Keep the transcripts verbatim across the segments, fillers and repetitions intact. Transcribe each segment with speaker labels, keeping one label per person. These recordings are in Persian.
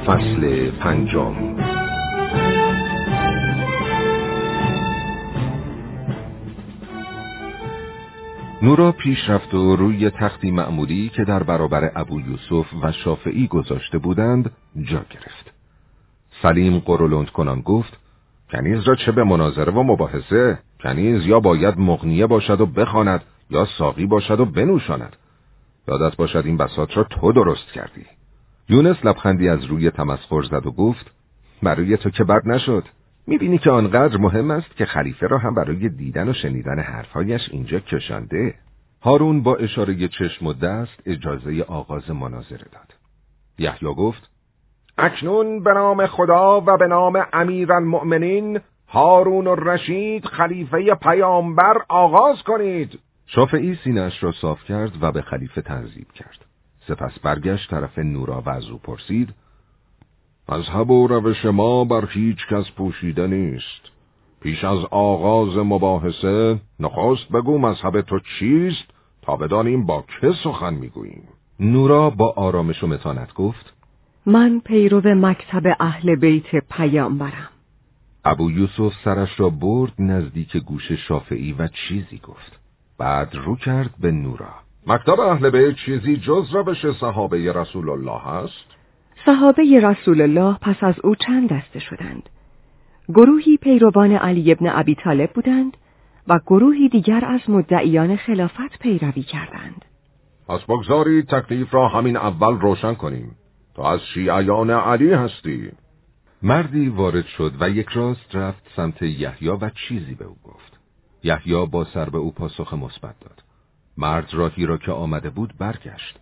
Speaker 1: فصل پنجم. نورا پیش رفت و روی تختی معمولی که در برابر ابو یوسف و شافعی گذاشته بودند جا گرفت. سلیم قرولند کنان گفت: کنیز را چه به مناظره و مباحثه؟ کنیز یا باید مغنیه باشد و بخواند یا ساقی باشد و بنوشاند. یادت باشد این بساط را تو درست کردی. یونس لبخندی از روی تمسخر زد و گفت: برای تو که بد نشد. میبینی که آنقدر مهم است که خلیفه را هم برای دیدن و شنیدن حرفهایش اینجا کشانده. هارون با اشاره چشم و دست اجازه آغاز مناظره داد. یحیی گفت: اکنون به نام خدا و به نام امیرالمؤمنین هارون الرشید خلیفه پیامبر آغاز کنید. شافعی سینه‌اش را صاف کرد و به خلیفه تعظیم کرد. سپس برگشت طرف نورا و از او پرسید: مذهب و روش ما بر هیچ کس پوشیده نیست. پیش از آغاز مباحثه نخست بگو مذهب تو چیست تا بدانیم با که سخن میگوییم. نورا با آرامش و متانت گفت:
Speaker 2: من پیرو مکتب اهل بیت پیامبرم.
Speaker 1: ابو یوسف سرش را برد نزدیک گوش شافعی و چیزی گفت. بعد رو کرد به نورا: مکتب اهل بیت چیزی جز روش صحابه رسول الله است؟
Speaker 2: صحابه رسول الله پس از او چند دسته شدند. گروهی پیروان علی ابن ابی طالب بودند و گروهی دیگر از مدعیان خلافت پیروی کردند.
Speaker 1: پس بگذارید تکلیف را همین اول روشن کنیم. تو از شیعیان علی هستی. مردی وارد شد و یک راست رفت سمت یحیی و چیزی به او گفت. یحیی با سر به او پاسخ مثبت داد. مرد راهی را که آمده بود برگشت.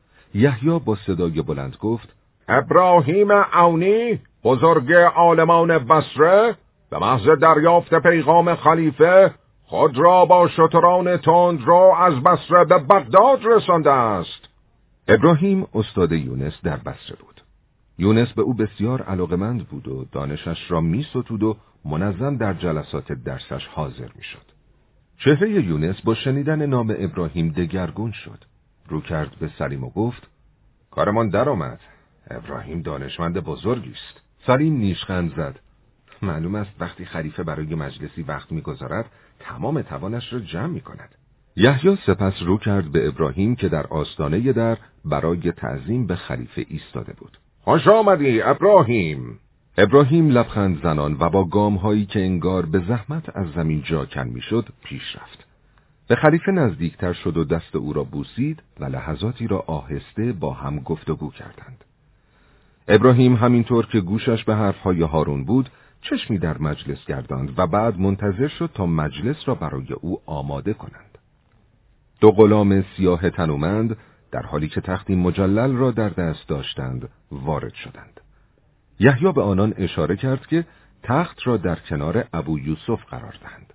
Speaker 1: یحیی با صدای بلند گفت: ابراهیم عونی بزرگ عالمان بصره به محض دریافت پیغام خلیفه خود را با شتران تند را از بصره به بغداد رسانده است. ابراهیم استاد یونس در بصره بود. یونس به او بسیار علاقمند بود و دانشش را می ستود و منظم در جلسات درسش حاضر می شد. چهره یونس با شنیدن نام ابراهیم دگرگون شد. رو کرد به سلیم و گفت: کارمان در آمد. ابراهیم دانشمند بزرگی است. سلیم نیشخند زد: معلوم است وقتی خلیفه برای مجلسی وقت می‌گذارد تمام توانش را جمع می‌کند. یحیی سپس رو کرد به ابراهیم که در آستانه در برای تعظیم به خلیفه ایستاده بود. خوش آمدی ابراهیم. ابراهیم لبخند زنان و با گام‌هایی که انگار به زحمت از زمین جاکن می‌شد پیش رفت. به خلیفه نزدیکتر شد و دست او را بوسید و لحظاتی را آهسته با هم گفتگو کردند. ابراهیم همینطور که گوشش به حرفهای هارون بود چشمی در مجلس گرداند و بعد منتظر شد تا مجلس را برای او آماده کنند. دو غلام سیاه تنومند در حالی که تختی مجلل را در دست داشتند وارد شدند. یحیی به آنان اشاره کرد که تخت را در کنار ابو یوسف قرار دهند.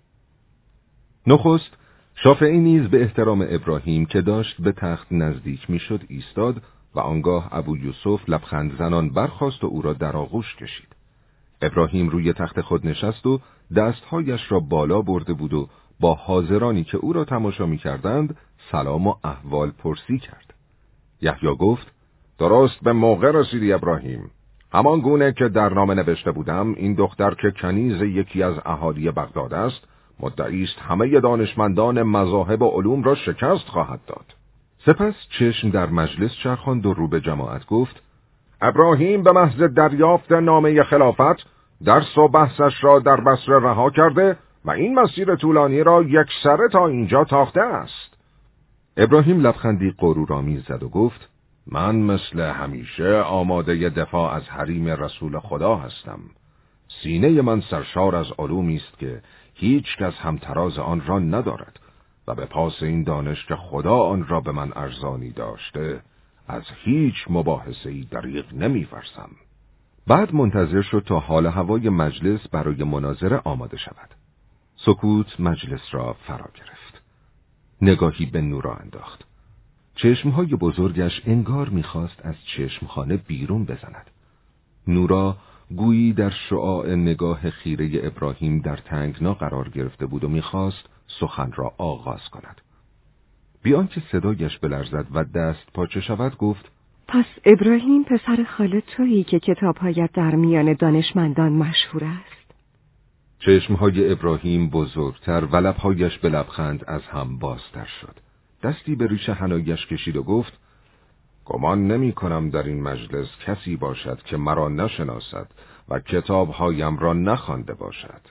Speaker 1: نخست شافعی نیز به احترام ابراهیم که داشت به تخت نزدیک میشد ایستاد و آنگاه ابو یوسف لبخند زنان برخاست و او را در آغوش کشید. ابراهیم روی تخت خود نشست و دستهایش را بالا برده بود و با حاضرانی که او را تماشا می‌کردند سلام و احوال پرسی کرد. یحیی گفت: درست به موقع رسیدی ابراهیم. همان گونه که در نامه نوشته بودم این دختر که کنیز یکی از اهالی بغداد است مدعی است همه دانشمندان مذاهب و علوم را شکست خواهد داد. سپس چشم در مجلس چرخاند و رو به جماعت گفت: ابراهیم به محض دریافت نامه خلافت درس و بحثش را در بصره رها کرده و این مسیر طولانی را یکسره تا اینجا تاخته است. ابراهیم لبخندی غرورآمیز زد و گفت: من مثل همیشه آماده دفاع از حریم رسول خدا هستم. سینه من سرشار از علومی است که هیچ کس همتراز آن را ندارد و به پاس این دانش که خدا آن را به من ارزانی داشته از هیچ مباحثه‌ای دریغ نمی‌فرسم. بعد منتظر شد تا حال هوای مجلس برای مناظره آماده شود. سکوت مجلس را فرا گرفت. نگاهی به نورا انداخت. چشمهای بزرگش انگار می‌خواست از چشمخانه بیرون بزند. نورا گویی در شعاع نگاه خیره ابراهیم در تنگنا قرار گرفته بود و می‌خواست سخن را آغاز کند. بی آنکه صدایش بلرزد و دست پاچه شود گفت:
Speaker 2: پس ابراهیم پسر خاله تویی که کتاب‌هایت در میان دانشمندان مشهور است؟
Speaker 1: چشمهای ابراهیم بزرگتر و لبهایش به لبخند از هم بازتر شد. دستی به ریش حنایش کشید و گفت: گمان نمی کنم در این مجلس کسی باشد که مرا نشناسد و کتابهایم را نخوانده باشد.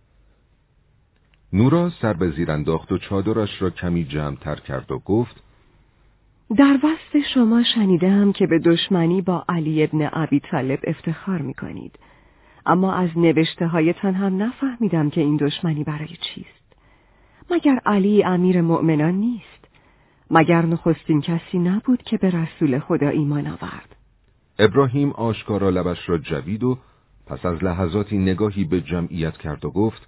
Speaker 1: نورا سر به زیر انداخت و چادرش را کمی جمع تر کرد و گفت:
Speaker 2: در وصف شما شنیدم که به دشمنی با علی ابن ابی طالب افتخار می کنید. اما از نوشته هایتان هم نفهمیدم که این دشمنی برای چیست. مگر علی امیر مؤمنان نیست؟ مگر نخستین کسی نبود که به رسول خدا ایمان آورد؟
Speaker 1: ابراهیم آشکارا لبش را جوید و پس از لحظاتی نگاهی به جمعیت کرد و گفت: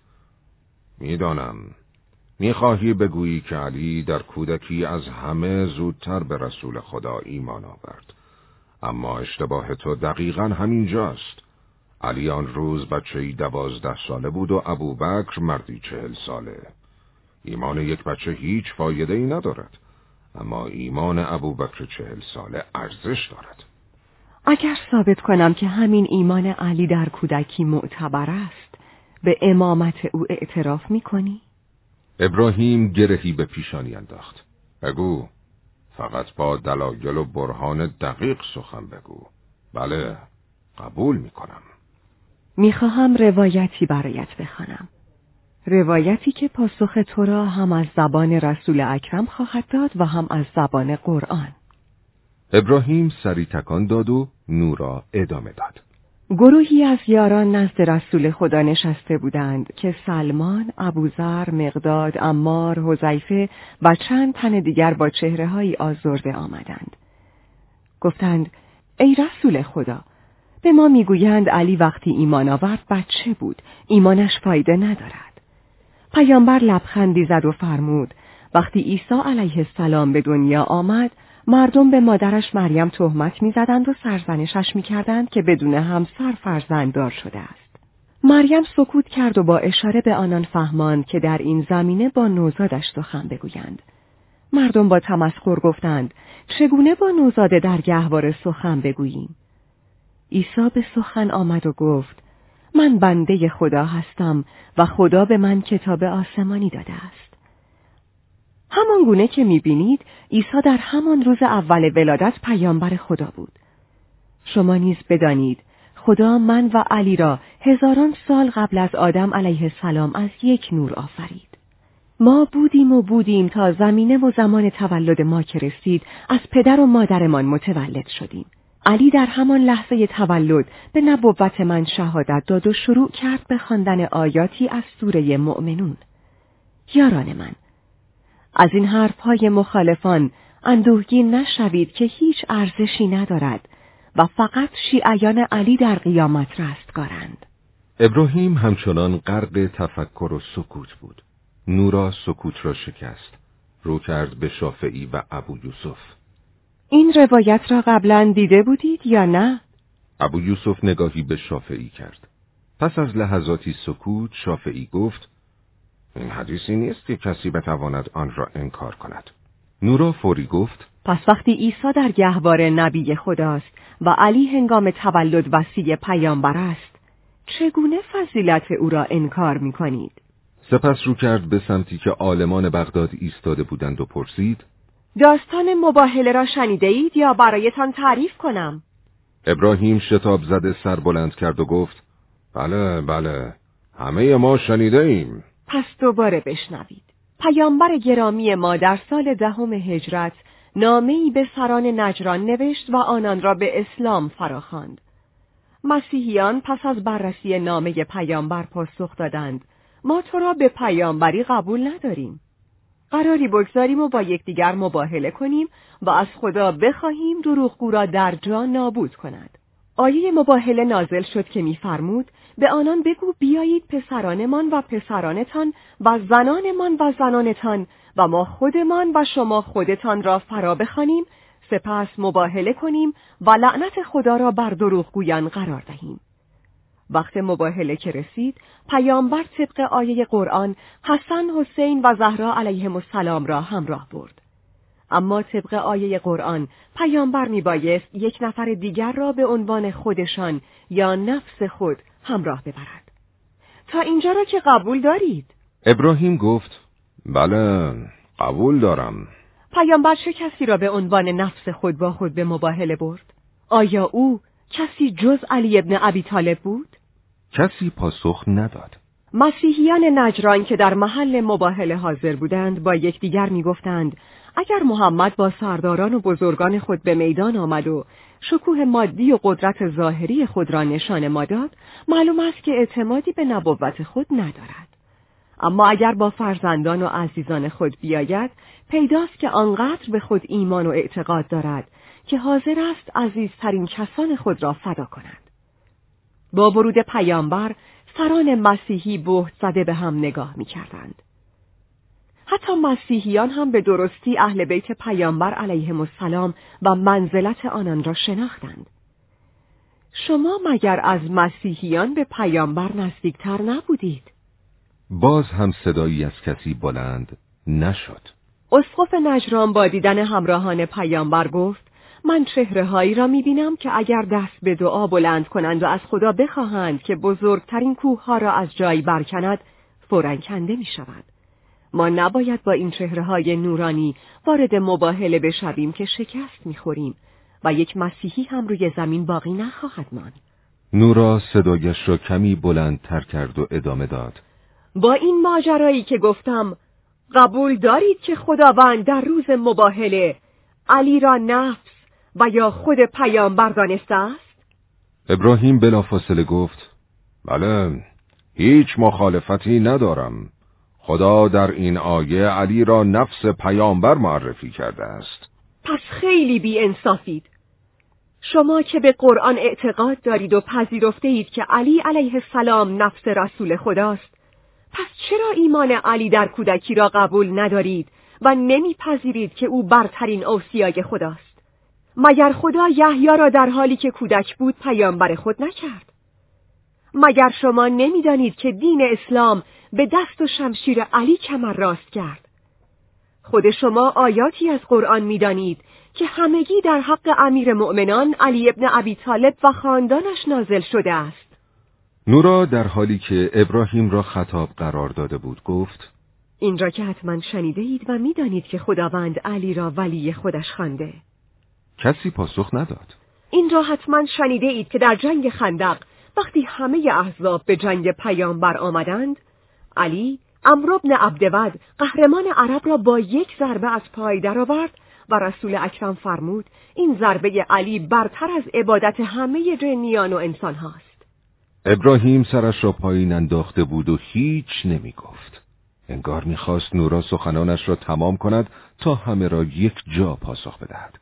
Speaker 1: میدانم میخواهی بگویی که علی در کودکی از همه زودتر به رسول خدا ایمان آورد، اما اشتباه تو دقیقاً همین جاست. علی آن روز بچه‌ای دوازده ساله بود و ابوبکر مردی چهل ساله. ایمان یک بچه هیچ فایده‌ای ندارد، اما ایمان ابوبکر چهل ساله ارزش دارد.
Speaker 2: اگر ثابت کنم که همین ایمان علی در کودکی معتبر است، به امامت او اعتراف می‌کنی؟
Speaker 1: ابراهیم گرهی به پیشانی انداخت. بگو، فقط با دلایل و برهان دقیق سخن بگو. بله، قبول می‌کنم.
Speaker 2: می‌خواهم روایتی برایت بخوانم. روایتی که پاسخ تو را هم از زبان رسول اکرم خواهد داد و هم از زبان قرآن.
Speaker 1: ابراهیم سری تکان داد و نورا ادامه داد.
Speaker 2: گروهی از یاران نزد رسول خدا نشسته بودند که سلمان، ابوذر، مقداد، عمار، حذیفه و چند تن دیگر با چهره‌هایی آزرده آمدند. گفتند: ای رسول خدا، به ما میگویند علی وقتی ایمان آورد بچه بود، ایمانش فایده ندارد. پیامبر لبخندی زد و فرمود: وقتی عیسی علیه السلام به دنیا آمد، مردم به مادرش مریم تهمت می‌زدند و سرزنشش می‌کردند که بدون همسر فرزنددار شده است. مریم سکوت کرد و با اشاره به آنان فهماند که در این زمینه با نوزادش سخن بگویند. مردم با تمسخر گفتند: چگونه با نوزاد در گهواره سخن بگوییم؟ عیسی به سخن آمد و گفت: من بنده خدا هستم و خدا به من کتاب آسمانی داده است. همان گونه که می‌بینید عیسی در همان روز اول ولادت پیامبر خدا بود. شما نیز بدانید خدا من و علی را هزاران سال قبل از آدم علیه السلام از یک نور آفرید. ما بودیم و بودیم تا زمینه و زمان تولد ما که رسید از پدر و مادرمان متولد شدیم. علی در همان لحظه تولد به نبوت من شهادت داد و شروع کرد به خواندن آیاتی از سوره مؤمنون. یاران من، از این حرفهای مخالفان اندوهگین نشوید که هیچ ارزشی ندارد و فقط شیعیان علی در قیامت رستگارند.
Speaker 1: ابراهیم همچنان غرق تفکر و سکوت بود. نورا سکوت را شکست. رو کرد به شافعی و ابو یوسف.
Speaker 2: این روایت را قبلا دیده بودید یا نه؟
Speaker 1: ابو یوسف نگاهی به شافعی کرد. پس از لحظاتی سکوت شافعی گفت: این حدیثی نیست که کسی بتواند آن را انکار کند. نورا فوری گفت:
Speaker 2: پس وقتی عیسی در گهواره نبی خداست و علی هنگام تولد وصی پیامبر است، چگونه فضیلت او را انکار می کنید؟
Speaker 1: سپس رو کرد به سمتی که عالمان بغداد ایستاده بودند و پرسید:
Speaker 2: داستان مباهله را شنیده اید یا برایتان تعریف کنم؟
Speaker 1: ابراهیم شتاب زده سر بلند کرد و گفت: بله بله، همه ما شنیده ایم.
Speaker 2: پس دوباره بشنوید. پیامبر گرامی ما در سال دهم هجرت نامه‌ای به سران نجران نوشت و آنان را به اسلام فراخواند. مسیحیان پس از بررسی نامه پیامبر پاسخ دادند: ما تو را به پیامبری قبول نداریم. قراری بگذاریم و با یکدیگر مباهله کنیم و از خدا بخواهیم دروغگو را در جا نابود کند. آیه مباهله نازل شد که می‌فرمود: به آنان بگو بیایید پسرانمان و پسرانتان و زنانمان و زنانتان و ما خودمان و شما خودتان را فرا بخوانیم، سپس مباهله کنیم و لعنت خدا را بر دروغگویان قرار دهیم. وقت مباهله که رسید، پیامبر طبق آیه قرآن حسن، حسین و زهرا علیهم السلام را همراه برد. اما طبق آیه قرآن پیامبر میبایست یک نفر دیگر را به عنوان خودشان یا نفس خود همراه ببرد. تا اینجا را که قبول دارید؟
Speaker 1: ابراهیم گفت بله قبول دارم.
Speaker 2: پیامبر چه کسی را به عنوان نفس خود با خود به مباهله برد؟ آیا او کسی جز علی ابن ابی طالب بود؟
Speaker 1: کسی پاسخ نداد.
Speaker 2: مسیحیان نجران که در محل مباهله حاضر بودند با یکدیگر میگفتند اگر محمد با سرداران و بزرگان خود به میدان آمد و شکوه مادی و قدرت ظاهری خود را نشان ما داد، معلوم است که اعتمادی به نبوت خود ندارد. اما اگر با فرزندان و عزیزان خود بیاید، پیداست که آنقدر به خود ایمان و اعتقاد دارد که حاضر است عزیزترین کسان خود را فدا کند. با ورود پیامبر، سران مسیحی بهت زده به هم نگاه می کردند. حتی مسیحیان هم به درستی اهل بیت پیامبر علیهم السلام و منزلت آنان را شناختند. شما مگر از مسیحیان به پیامبر نزدیکتر نبودید؟
Speaker 1: باز هم صدایی از کسی بلند نشد.
Speaker 2: اسقف نجران با دیدن همراهان پیامبر گفت من چهره‌هایی را می‌بینم که اگر دست به دعا بلند کنند و از خدا بخواهند که بزرگترین کوه‌ها را از جای برکند، فوراً کنده می‌شود. ما نباید با این چهره‌های نورانی وارد مباهله بشویم که شکست می‌خوریم و یک مسیحی هم روی زمین باقی نخواهد ماند.
Speaker 1: نورا صدایش را کمی بلندتر کرد و ادامه داد.
Speaker 2: با این ماجرایی که گفتم، قبول دارید که خداوند در روز مباهله علی را نفس و یا خود پیامبر دانسته است؟
Speaker 1: ابراهیم بلافاصله گفت بله، هیچ مخالفتی ندارم. خدا در این آیه علی را نفس پیامبر معرفی کرده است.
Speaker 2: پس خیلی بی انصافید. شما که به قرآن اعتقاد دارید و پذیرفته اید که علی علیه السلام نفس رسول خداست، پس چرا ایمان علی در کودکی را قبول ندارید و نمیپذیرید که او برترین اوصیای خداست؟ مگر خدا یحیی را در حالی که کودک بود پیامبر خود نکرد؟ مگر شما نمیدانید که دین اسلام به دست و شمشیر علی کمر راست کرد؟ خود شما آیاتی از قرآن میدانید که همگی در حق امیر مؤمنان علی ابن ابی طالب و خاندانش نازل شده است.
Speaker 1: نورا در حالی که ابراهیم را خطاب قرار داده بود گفت
Speaker 2: این را که حتما شنیده اید و میدانید که خداوند علی را ولی خودش خوانده.
Speaker 1: کسی پاسخ نداد.
Speaker 2: این را حتما شنیده اید که در جنگ خندق وقتی همه احزاب به جنگ پیامبر آمدند، علی عمرو بن عبدود قهرمان عرب را با یک ضربه از پای درآورد و رسول اکرم فرمود این ضربه علی برتر از عبادت همه جنیان و انسان هاست.
Speaker 1: ابراهیم سرش را پایین انداخته بود و هیچ نمی گفت. انگار می خواست نورا سخنانش را تمام کند تا همه را یک جا پاسخ بدهد.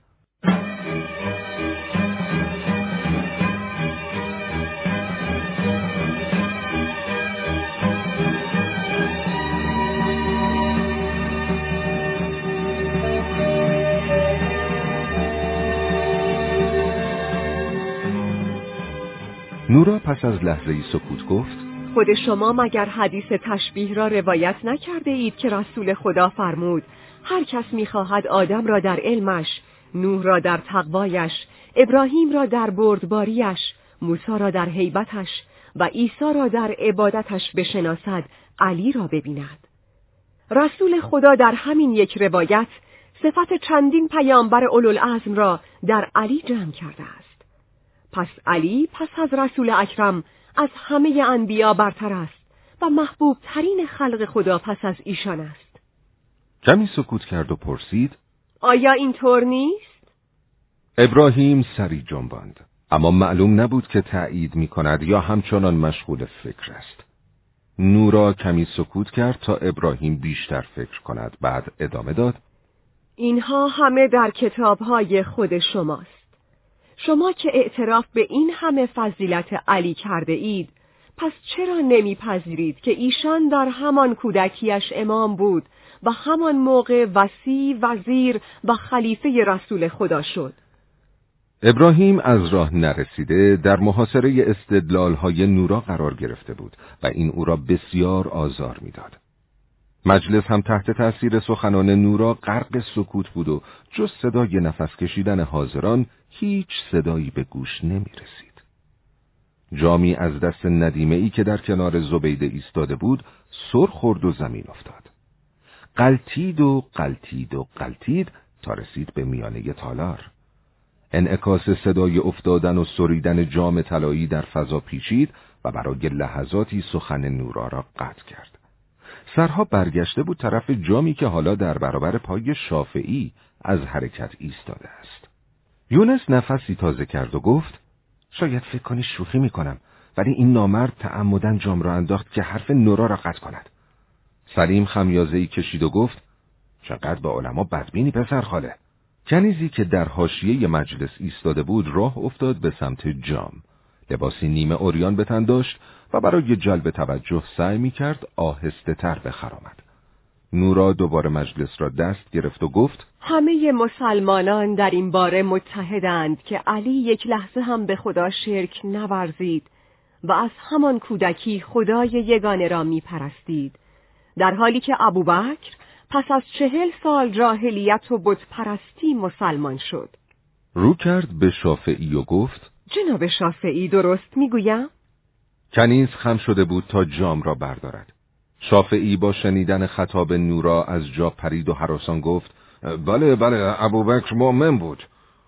Speaker 1: نورا پس از لحظه‌ای سکوت گفت
Speaker 2: خود شما مگر حدیث تشبیه را روایت نکرده اید که رسول خدا فرمود هر کس می‌خواهد آدم را در علمش، نوح را در تقوایش، ابراهیم را در بردباریش، موسی را در هیبتش و عیسی را در عبادتش بشناسد، علی را ببیند. رسول خدا در همین یک روایت صفت چندین پیامبر اولوالعزم را در علی جمع کرده است. پس علی پس از رسول اکرم از همه انبیا برتر است و محبوب ترین خلق خدا پس از ایشان است.
Speaker 1: کمی سکوت کرد و پرسید
Speaker 2: آیا این طور نیست؟
Speaker 1: ابراهیم سری جنباند، اما معلوم نبود که تأیید می کند یا همچنان مشغول فکر است. نورا کمی سکوت کرد تا ابراهیم بیشتر فکر کند، بعد ادامه داد
Speaker 2: اینها همه در کتابهای خود شماست. شما که اعتراف به این همه فضیلت علی کرده اید، پس چرا نمیپذیرید که ایشان در همان کودکیش امام بود و همان موقع وصی، وزیر و خلیفه رسول خدا شد؟
Speaker 1: ابراهیم از راه نرسیده در محاصره استدلال‌های نورا قرار گرفته بود و این او را بسیار آزار می‌داد. مجلس هم تحت تأثیر سخنان نورا غرق سکوت بود و جز صدای نفس کشیدن حاضران هیچ صدایی به گوش نمی رسید. جامی از دست ندیمه‌ای که در کنار زبیده ایستاده بود سر خورد و زمین افتاد. قلتید و قلتید و قلتید تا رسید به میانه تالار. انعکاس صدای افتادن و سریدن جام طلایی در فضا پیچید و برای لحظاتی سخن نورا را قطع کرد. سرها برگشته بود طرف جامی که حالا در برابر پای شافعی از حرکت ایستاده است. یونس نفسی تازه کرد و گفت: شاید فکر کنی شوخی میکنم، ولی این نامرد تعمدن جام را انداخت که حرف نورا را قطع کند. سلیم خمیازه‌ای کشید و گفت: چقدر با علما بدبینی پسر خاله. کنیزی که در حاشیه مجلس ایستاده بود راه افتاد به سمت جام. لباسی نیمه عریان به تن داشت و برای جلب توجه سعی می‌کرد آهسته تر بخرامد. نورا دوباره مجلس را دست گرفت و گفت:
Speaker 2: همه مسلمانان در این باره متحدند که علی یک لحظه هم به خدا شرک نورزید و از همان کودکی خدای یگانه را می‌پرستید، در حالی که ابوبکر پس از چهل سال جاهلیت و بت پرستی مسلمان شد.
Speaker 1: رو کرد به شافعی و گفت:
Speaker 2: جناب شافعی درست میگویم؟
Speaker 1: کنیز خم شده بود تا جام را بردارد. شافعی با شنیدن خطاب نورا از جا پرید و هراسان گفت: بله بله، ابوبکر مؤمن بود.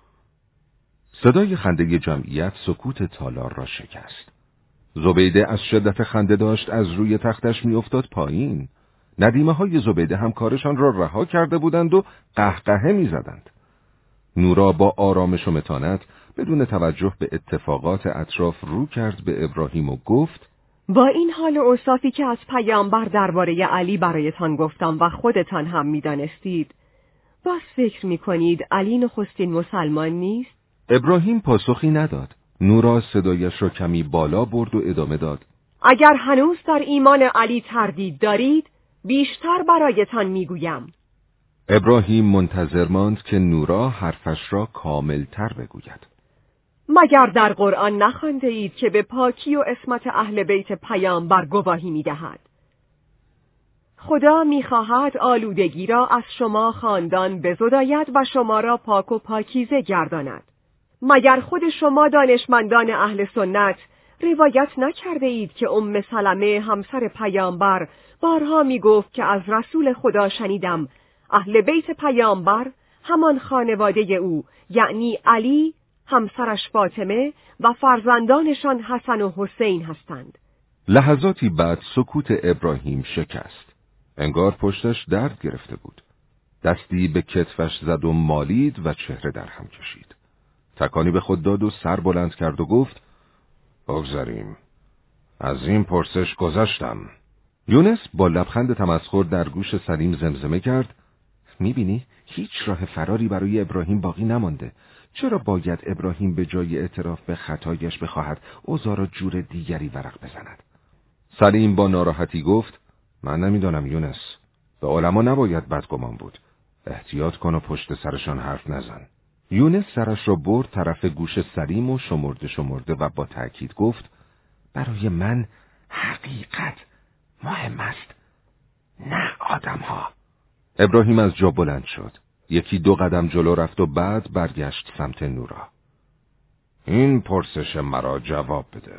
Speaker 1: صدای خنده جمعیت سکوت تالار را شکست. زبیده از شدت خنده داشت از روی تختش میافتاد پایین. ندیمه های زبیده هم کارشان را رها کرده بودند و قهقهه میزدند. نورا با آرامش و متانت بدون توجه به اتفاقات اطراف رو کرد به ابراهیم و گفت:
Speaker 2: با این حال و اوصافی که از پیامبر درباره علی برایتان گفتم و خودتان هم میدانستید، باز فکر میکنید علی نخستین مسلمان نیست؟
Speaker 1: ابراهیم پاسخی نداد. نورا صدایش را کمی بالا برد و ادامه داد:
Speaker 2: اگر هنوز در ایمان علی تردید دارید، بیشتر برایتان میگویم.
Speaker 1: ابراهیم منتظر ماند که نورا حرفش را کامل تر بگوید.
Speaker 2: مگر در قرآن نخوانده اید که به پاکی و عصمت اهل بیت پیامبر گواهی میدهد؟ خدا میخواهد آلودگی را از شما خاندان بزداید و شما را پاک و پاکیزه گرداند. مگر خود شما دانشمندان اهل سنت روایت نکرده اید که ام سلمه همسر پیامبر بارها میگفت که از رسول خدا شنیدم اهل بیت پیامبر همان خانواده او، یعنی علی، همسرش فاطمه و فرزندانشان حسن و حسین هستند.
Speaker 1: لحظاتی بعد سکوت ابراهیم شکست. انگار پشتش درد گرفته بود. دستی به کتفش زد و مالید و چهره در هم کشید. تکانی به خود داد و سر بلند کرد و گفت: بگذاریم. از این پرسش گذشتم. یونس با لبخند تمسخر در گوش سلیم زمزمه کرد: میبینی؟ هیچ راه فراری برای ابراهیم باقی نمانده. چرا باید ابراهیم به جای اعتراف به خطایش بخواهد اوضاع را جور دیگری ورق بزند؟ سلیم با ناراحتی گفت: من نمیدانم یونس. به علما نباید بدگمان بود. احتیاط کن و پشت سرشان حرف نزن. یونس سرش را برد طرف گوش سلیم و شمرده شمرده و با تأکید گفت: برای من حقیقت مهم است، نه آدم ها. ابراهیم از جا بلند شد. یکی دو قدم جلو رفت و بعد برگشت سمت نورا. این پرسش مرا جواب بده.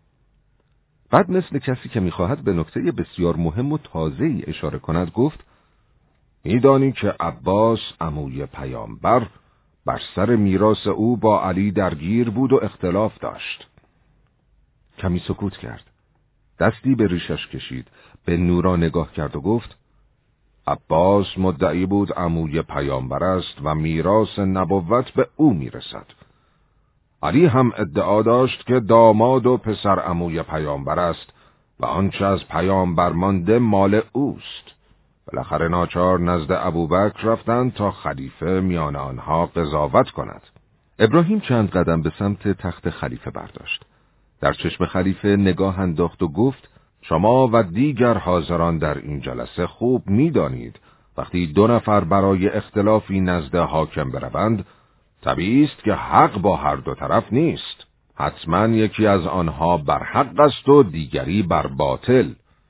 Speaker 1: بعد مثل کسی که میخواهد به نکته بسیار مهم و تازه‌ای اشاره کند گفت: میدانی که عباس عموی پیامبر بر سر میراث او با علی درگیر بود و اختلاف داشت. کمی سکوت کرد. دستی به ریشش کشید، به نورا نگاه کرد و گفت: عباس مدعی بود عموی پیامبر است و میراث نبوت به او میرسد. علی هم ادعا داشت که داماد و پسر عموی پیامبر است و آنچه از پیامبر مانده مال اوست. بالاخره ناچار نزد ابوبکر رفتند تا خلیفه میان آنها قضاوت کند. ابراهیم چند قدم به سمت تخت خلیفه برداشت. در چشم خلیفه نگاه انداخت و گفت: شما و دیگر حاضران در این جلسه خوب می‌دانید وقتی دو نفر برای اختلافی نزد حاکم بروند، طبیعی است که حق با هر دو طرف نیست. حتما یکی از آنها بر حق است و دیگری بر باطل.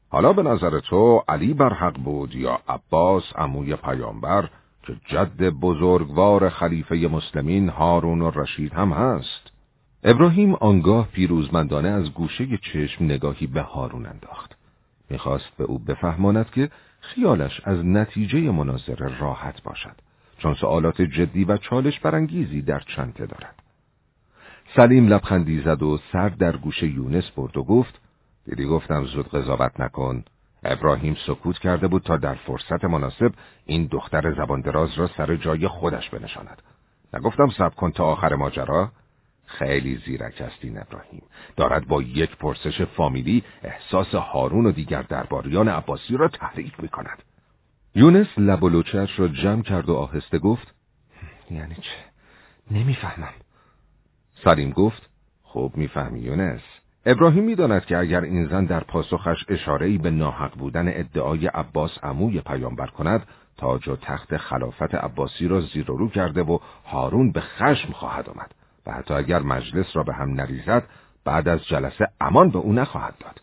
Speaker 1: حالا به نظر تو علی بر حق بود یا عباس عموی پیامبر که جد بزرگوار خلیفه مسلمین هارون الرشید هم هست؟ ابراهیم آنگاه پیروزمندانه از گوشه چشم نگاهی به هارون انداخت. میخواست به او بفهماند که خیالش از نتیجه مناظره راحت باشد، چون سوالات جدی و چالش برانگیزی در چنته دارد. سلیم لبخندی زد و سر در گوش یونس برد و گفت: دیدی گفتم زود قضاوت نکن. ابراهیم سکوت کرده بود تا در فرصت مناسب این دختر زبان دراز را سر جای خودش بنشاند. نگفتم صبر کن تا آخر ماجرا؟ خیلی زیرک است این ابراهیم. دارد با یک پرسش فامیلی احساس هارون و دیگر درباریان عباسی را تحریک می کند. یونس لب و لوچه‌اش را جمع کرد و آهسته گفت: یعنی چه؟ نمیفهمم. سلیم گفت: خوب میفهمی یونس. ابراهیم می‌داند که اگر این زن در پاسخش اشاره‌ای به ناحق بودن ادعای عباس عموی پیامبر کند، تاج و تخت خلافت عباسی را زیر و رو کرده و هارون به خشم خواهد آمد و حتی اگر مجلس را به هم نریزد بعد از جلسه امان به او نخواهد داد.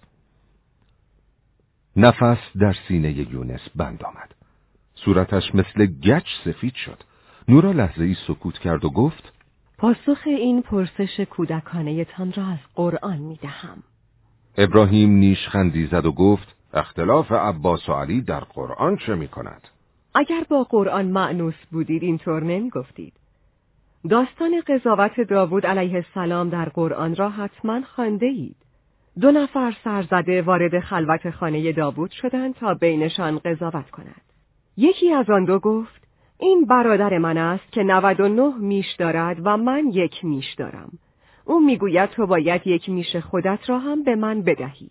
Speaker 1: نفس در سینه یونس بند آمد. صورتش مثل گچ سفید شد. نورا لحظه‌ای سکوت کرد و گفت:
Speaker 2: پاسخ این پرسش کودکانه تان را از قرآن می دهم.
Speaker 1: ابراهیم نیشخندی زد و گفت: اختلاف عباس و علی در قرآن چه می کند؟
Speaker 2: اگر با قرآن مأنوس بودید اینطور نمی گفتید. داستان قضاوت داوود علیه السلام در قرآن را حتما خوانده اید. دو نفر سرزده وارد خلوت خانه داوود شدند تا بینشان قضاوت کند. یکی از آن دو گفت: این برادر من است که نود و نه میش دارد و من یک میش دارم. او میگوید تو باید یک میش خودت را هم به من بدهی.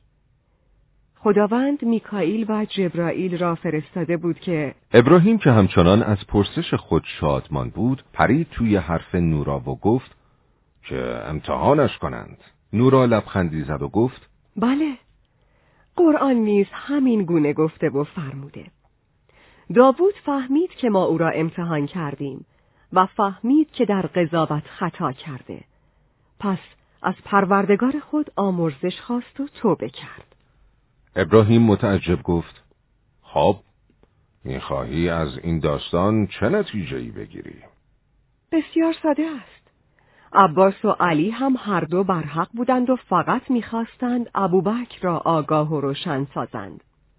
Speaker 2: خداوند میکائیل و جبرائیل را فرستاده بود که
Speaker 1: ابراهیم که همچنان از پرسش خود شادمان بود پرید توی حرف نورا و گفت که امتحانش کنند. نورا لبخندی زد و گفت:
Speaker 2: بله، قرآن نیز همین گونه گفته و فرموده. داوود فهمید که ما او را امتحان کردیم و فهمید که در قضاوت خطا کرده. پس از پروردگار خود آمرزش خواست و توبه کرد.
Speaker 1: ابراهیم متعجب گفت: خب، می‌خواهی از این داستان چه نتیجه‌ای بگیری؟
Speaker 2: بسیار ساده است. عباس و علی هم هر دو بر حق بودند و فقط می‌خواستند ابوبکر را آگاه و روشن سازند.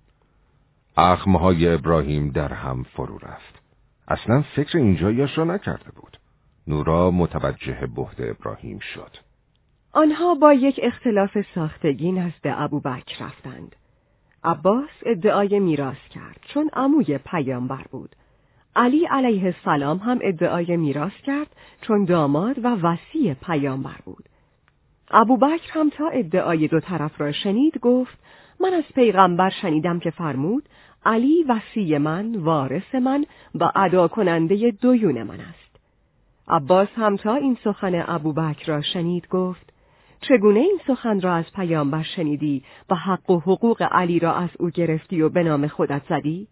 Speaker 1: اخمهای ابراهیم در هم فرو رفت. اصلا فکر اینجایش را نکرده بود. نورا متوجه بهت ابراهیم شد.
Speaker 2: آنها با یک اختلاف ساختگی نزد ابوبکر رفتند. عباس ادعای میراث کرد چون عموی پیامبر بود. علی علیه السلام هم ادعای میراث کرد چون داماد و وصی پیامبر بود. ابوبکر هم تا ادعای دو طرف را شنید گفت: من از پیغمبر شنیدم که فرمود علی وصی من، وارث من و ادا کننده دیون من است. عباس هم تا این سخن ابوبکر را شنید گفت: چگونه این سخن را از پیامبر شنیدی و حق و حقوق علی را از او گرفتی و به نام خودت زدی؟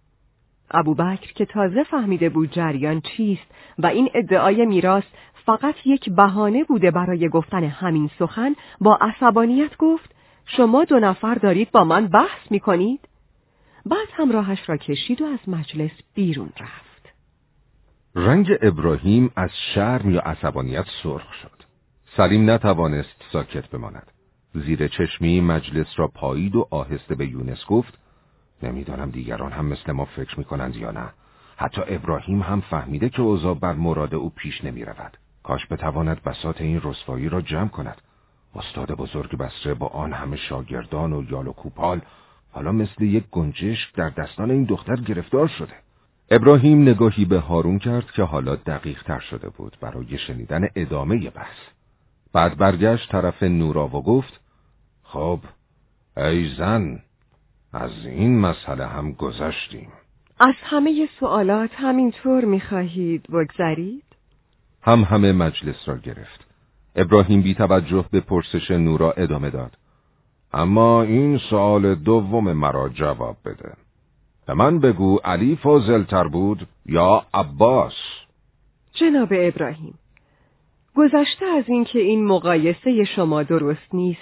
Speaker 2: ابوبکر که تازه فهمیده بود جریان چیست و این ادعای میراث فقط یک بهانه بوده برای گفتن همین سخن، با عصبانیت گفت: شما دو نفر دارید با من بحث می‌کنید؟ بعد هم راهش را کشید و از مجلس بیرون رفت.
Speaker 1: رنگ ابراهیم از شرم یا عصبانیت سرخ شد. سلیم نتوانست ساکت بماند. زیر چشمی مجلس را پایید و آهسته به یونس گفت: نمیدانم دیگران هم مثل ما فکر میکنند یا نه. حتی ابراهیم هم فهمیده که اوضاع بر مراد او پیش نمی رود. کاش بتواند بساط این رسوایی را جمع کند. استاد بزرگ بصره با آن همه شاگردان و یال و کوپال حالا مثل یک گنجشک در دستان این دختر گرفتار شده. ابراهیم نگاهی به هارون کرد که حالا دقیق تر شده بود برای شنیدن ادامه بحث. بعد برگشت طرف نورا و گفت: خب، ای زن، از این مسئله هم گذشتیم.
Speaker 2: از همه سوالات همینطور می‌خواهید بگذرید؟
Speaker 1: هم همه مجلس را گرفت. ابراهیم بی توجه به پرسش نورا ادامه داد: اما این سوال دوم مرا جواب بده. به من بگو علی فاضل تر بود یا عباس؟
Speaker 2: جناب ابراهیم، گذشته از این که این مقایسه شما درست نیست،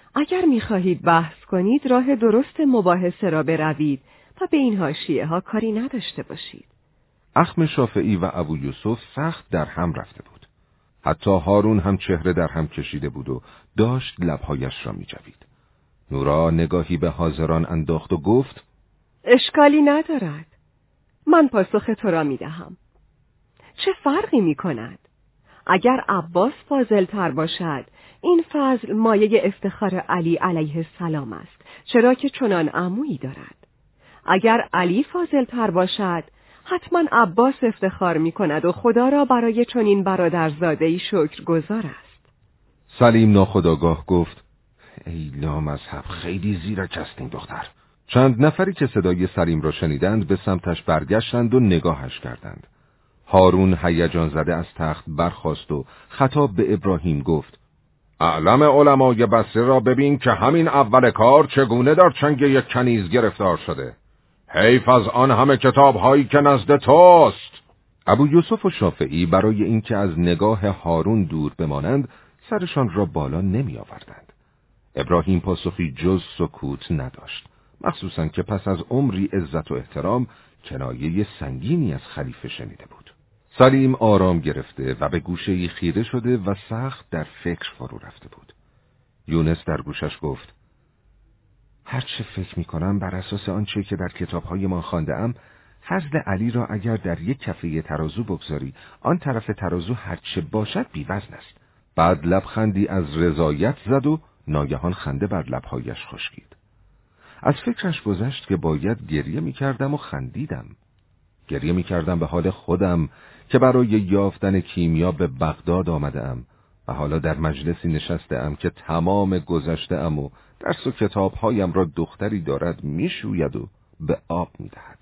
Speaker 2: اگر می‌خواهید بحث کنید راه درست مباحثه را بروید و به این حاشیه ها کاری نداشته باشید.
Speaker 1: اخم شافعی و ابو یوسف سخت در هم رفته بود. حتی هارون هم چهره در هم کشیده بود و داشت لبهایش را می‌جوید. نورا نگاهی به حاضران انداخت و گفت:
Speaker 2: اشکالی ندارد. من پاسخ تو را می‌دهم. چه فرقی می‌کند؟ اگر عباس فاضل تر باشد، این فضل مایه افتخار علی علیه السلام است، چرا که چنان عمویی دارد. اگر علی فاضل تر باشد، حتما عباس افتخار می‌کند و خدا را برای چنین برادرزاده‌ای شکرگزار است.
Speaker 1: سلیم ناخودآگاه گفت: ای لامذهب، خیلی زیرک است این دختر. چند نفری که صدای سلیم را شنیدند به سمتش برگشتند و نگاهش کردند. هارون هیجان زده از تخت برخاست و خطاب به ابراهیم گفت: اعلم علمای بصره را ببین که همین اول کار چگونه در چنگ یک کنیز گرفتار شده. حیف از آن همه کتاب هایی که نزد توست. ابو یوسف و شافعی برای اینکه از نگاه هارون دور بمانند سرشان را بالا نمی آوردند. ابراهیم پاسخی جز سکوت نداشت، مخصوصاً که پس از عمری عزت و احترام کنایه سنگینی از خلیفه شنیده بود. سلیم آرام گرفته و به گوشه‌ای خیره شده و سخت در فکر فرو رفته بود. یونس در گوشش گفت: هر چه فکر می کنم بر اساس آنچه که در کتاب‌های ما خوانده‌ام، فضل علی را اگر در یک کفه ترازو بگذاری، آن طرف ترازو هر چه باشد بی‌وزن است. بعد لبخندی از رضایت زد و ناگهان خنده بر لب‌هایش خشکید. از فکرش گذشت که باید گریه می کردم و خندیدم. گریه می کردم به حال خودم که برای یافتن کیمیا به بغداد آمدم و حالا در مجلسی نشستم که تمام گذشته‌ام و درس و کتابهایم را دختری دارد می شوید و به آب می دهد.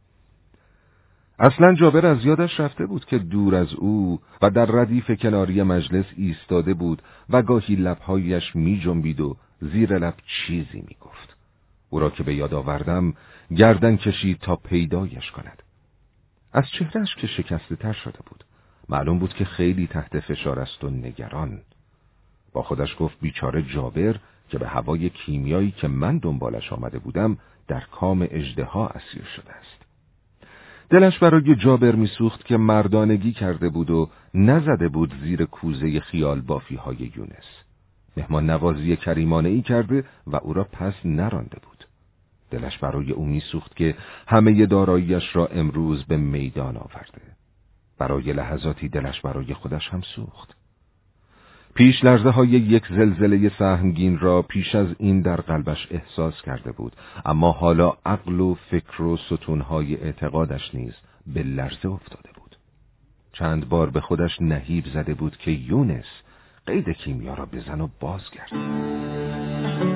Speaker 1: اصلا جابر از یادش رفته بود که دور از او و در ردیف کناری مجلس ایستاده بود و گاهی لبهایش می جنبید و زیر لب چیزی می گفت. او را که به یاد آوردم گردن کشید تا پیدایش کند. از چهرهش که شکسته تر شده بود، معلوم بود که خیلی تحت فشار است و نگران. با خودش گفت بیچاره جابر که به هوای کیمیایی که من دنبالش آمده بودم در کام اژدها اسیر شده است. دلش برای جابر میسوخت که مردانگی کرده بود و نزده بود زیر کوزه خیال بافی های یونس. مهمان نوازی کریمانه ای کرده و او را پس نرانده بود. دلش برای او میسوخت که همه داراییش را امروز به میدان آورده. برای لحظاتی دلش برای خودش هم سوخت. پیش لرزه های یک زلزله سهمگین را پیش از این در قلبش احساس کرده بود، اما حالا عقل و فکر و ستونهای اعتقادش نیز به لرزه افتاده بود. چند بار به خودش نهیب زده بود که یونس قید کیمیا را بزن و بازگرد.